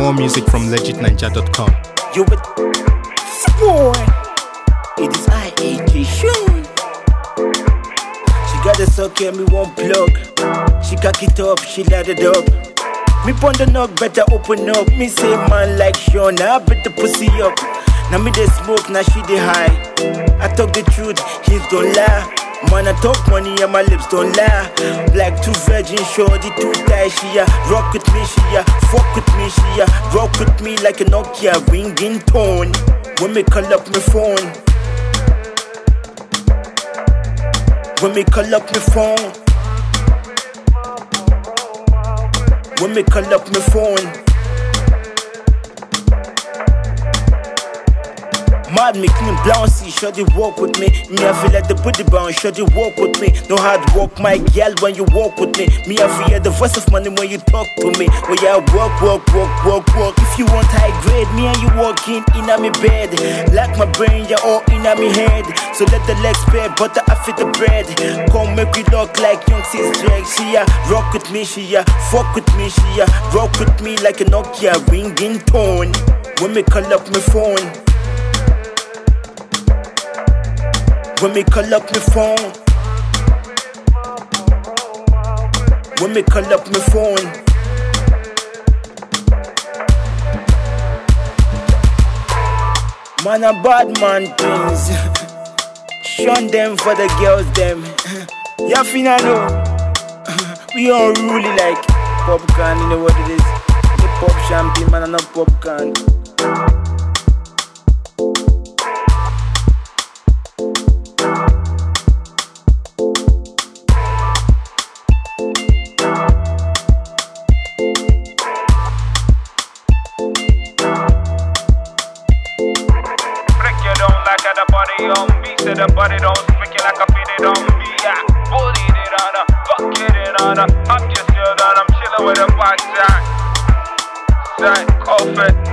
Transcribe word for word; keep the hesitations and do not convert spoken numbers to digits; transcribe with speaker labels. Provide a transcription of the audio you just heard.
Speaker 1: More music from legit ninja dot com.
Speaker 2: You with boy. It is I A J Sean. She got a sock and me one plug. She cock it up, she light it up. Me pon the knock, better open up. Me say man like Sean, I bet the pussy up. Now me they smoke, now she they high. I talk the truth, hips don't lie. Man, I talk money and my lips don't lie. Black two virgin, shorty too tight. She a rock with me, she a fuck with me, she a rock with me like a Nokia ringing tone. When me call up my phone, when me call up my phone, when me call up my phone. Mad me clean bouncy, shawty walk with me. Me I feel like the booty bounce, shawty walk with me. No hard work, my girl, when you walk with me. Me I feel the voice of money when you talk to me. When you walk, walk, walk, walk, walk. If you want high grade, me and you walking in on me bed. Like my brain, you're all in on me head. So let the legs spread, butter I fit the bread. Come make we look like young sis drag. She a rock with me, she a fuck with me, she a rock with me like a Nokia ringing tone. When me call up my phone, when me call up my phone, when me call up my phone. Man a bad man things. Shun them for the girls them. Ya finna know. We all really like popcorn, you know what it is. The pop champagne man and not popcorn.
Speaker 3: The body on me, say the body don't speak it like I feel it on me. Yeah, bullied it on her, fuck it on her. I'm just chillin', I'm chillin' with a box shot. Shot, coffee.